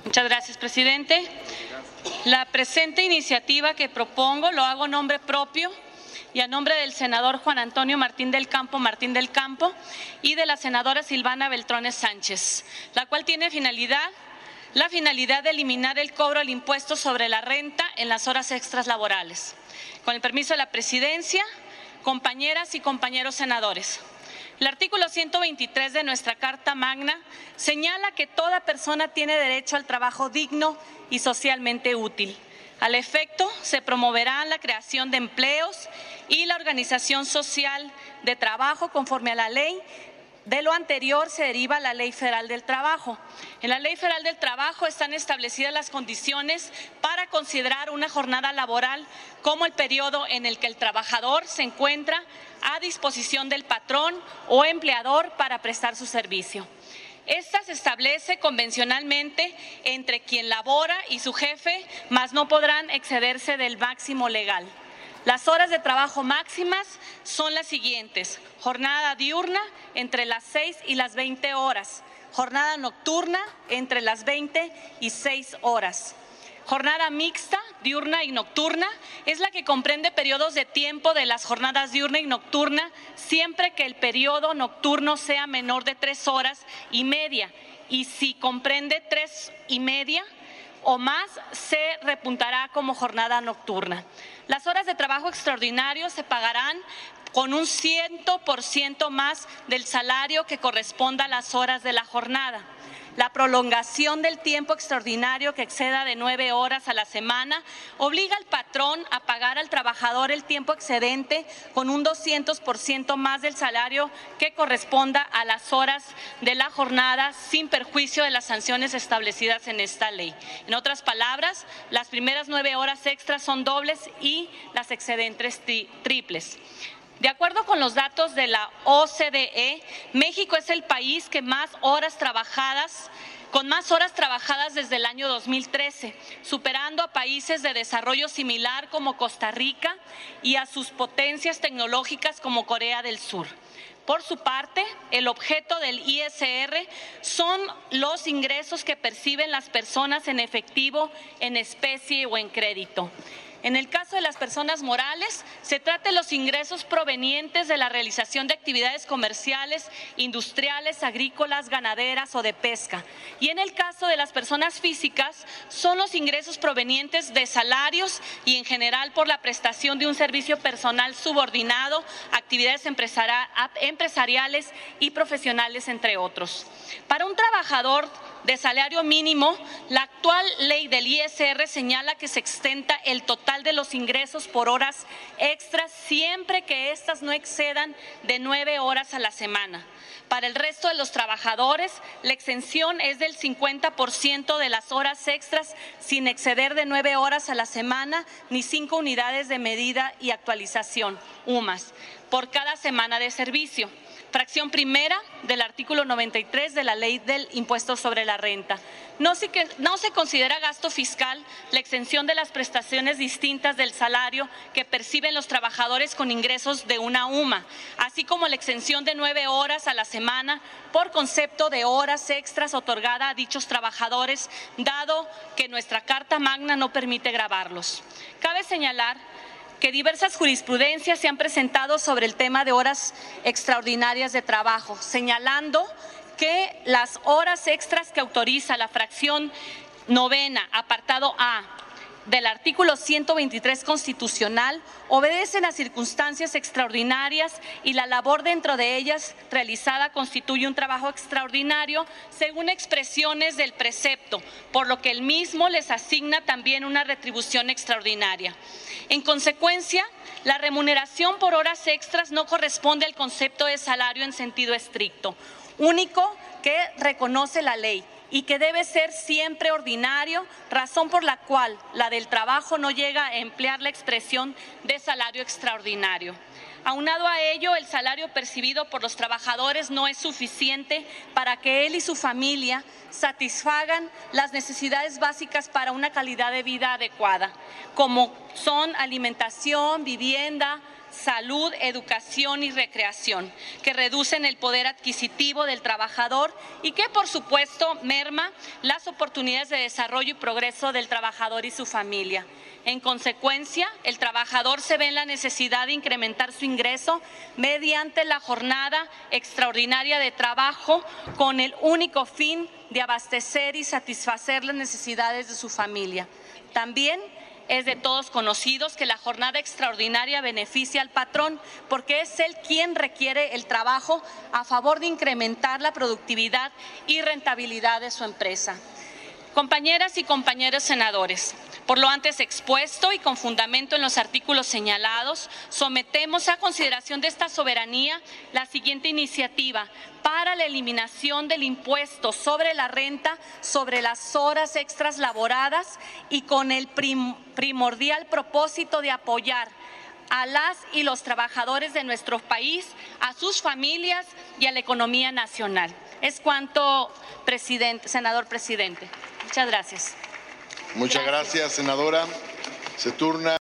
Muchas gracias, presidente. La presente iniciativa que propongo lo hago en nombre propio y a nombre del senador Juan Antonio Martín del Campo y de la senadora Silvana Beltrones Sánchez, la cual tiene la finalidad de eliminar el cobro del impuesto sobre la renta en las horas extras laborales. Con el permiso de la presidencia, compañeras y compañeros senadores. El artículo 123 de nuestra Carta Magna señala que toda persona tiene derecho al trabajo digno y socialmente útil. Al efecto, se promoverá la creación de empleos y la organización social de trabajo conforme a la ley. De lo anterior se deriva la Ley Federal del Trabajo. En la Ley Federal del Trabajo están establecidas las condiciones para considerar una jornada laboral como el periodo en el que el trabajador se encuentra a disposición del patrón o empleador para prestar su servicio. Esta se establece convencionalmente entre quien labora y su jefe, mas no podrán excederse del máximo legal. Las horas de trabajo máximas son las siguientes: jornada diurna entre las 6 y las 20 horas, jornada nocturna entre las 20 y 6 horas. Jornada mixta, diurna y nocturna, es la que comprende periodos de tiempo de las jornadas diurna y nocturna, siempre que el periodo nocturno sea menor de 3 horas y media, y si comprende 3 y media o más, se repuntará como jornada nocturna. Las horas de trabajo extraordinario se pagarán con un 100% más del salario que corresponda a las horas de la jornada. La prolongación del tiempo extraordinario que exceda de 9 horas a la semana obliga al patrón a pagar al trabajador el tiempo excedente con un 200% más del salario que corresponda a las horas de la jornada, sin perjuicio de las sanciones establecidas en esta ley. En otras palabras, las primeras 9 horas extras son dobles y las excedentes triples. De acuerdo con los datos de la OCDE, México es el país que con más horas trabajadas desde el año 2013, superando a países de desarrollo similar como Costa Rica y a sus potencias tecnológicas como Corea del Sur. Por su parte, el objeto del ISR son los ingresos que perciben las personas en efectivo, en especie o en crédito. En el caso de las personas morales, se trata de los ingresos provenientes de la realización de actividades comerciales, industriales, agrícolas, ganaderas o de pesca. Y en el caso de las personas físicas, son los ingresos provenientes de salarios y en general por la prestación de un servicio personal subordinado, actividades empresariales y profesionales, entre otros. Para un trabajador de salario mínimo, la actual ley del ISR señala que se exenta el total de los ingresos por horas extras siempre que éstas no excedan de 9 horas a la semana. Para el resto de los trabajadores, la exención es del 50% de las horas extras sin exceder de 9 horas a la semana ni 5 unidades de medida y actualización, UMAS, por cada semana de servicio. Fracción primera del artículo 93 de la Ley del Impuesto sobre la Renta. No se considera gasto fiscal la exención de las prestaciones distintas del salario que perciben los trabajadores con ingresos de una UMA, así como la exención de 9 horas a la semana por concepto de horas extras otorgada a dichos trabajadores, dado que nuestra Carta Magna no permite gravarlos. Cabe señalar que diversas jurisprudencias se han presentado sobre el tema de horas extraordinarias de trabajo, señalando que las horas extras que autoriza la fracción novena, apartado A, del artículo 123 constitucional obedecen a circunstancias extraordinarias y la labor dentro de ellas realizada constituye un trabajo extraordinario según expresiones del precepto, por lo que el mismo les asigna también una retribución extraordinaria. En consecuencia, la remuneración por horas extras no corresponde al concepto de salario en sentido estricto, único que reconoce la ley y que debe ser siempre ordinario, razón por la cual la del trabajo no llega a emplear la expresión de salario extraordinario. Aunado a ello, el salario percibido por los trabajadores no es suficiente para que él y su familia satisfagan las necesidades básicas para una calidad de vida adecuada, como son alimentación, vivienda, salud, educación y recreación, que reducen el poder adquisitivo del trabajador y que, por supuesto, merma las oportunidades de desarrollo y progreso del trabajador y su familia. En consecuencia, el trabajador se ve en la necesidad de incrementar su ingreso mediante la jornada extraordinaria de trabajo con el único fin de abastecer y satisfacer las necesidades de su familia. También es de todos conocidos que la jornada extraordinaria beneficia al patrón porque es él quien requiere el trabajo a favor de incrementar la productividad y rentabilidad de su empresa. Compañeras y compañeros senadores, por lo antes expuesto y con fundamento en los artículos señalados, sometemos a consideración de esta soberanía la siguiente iniciativa para la eliminación del impuesto sobre la renta sobre las horas extras laboradas y con el primordial propósito de apoyar a las y los trabajadores de nuestro país, a sus familias y a la economía nacional. Es cuanto, senador presidente. Muchas gracias. Muchas gracias, senadora. Se turna.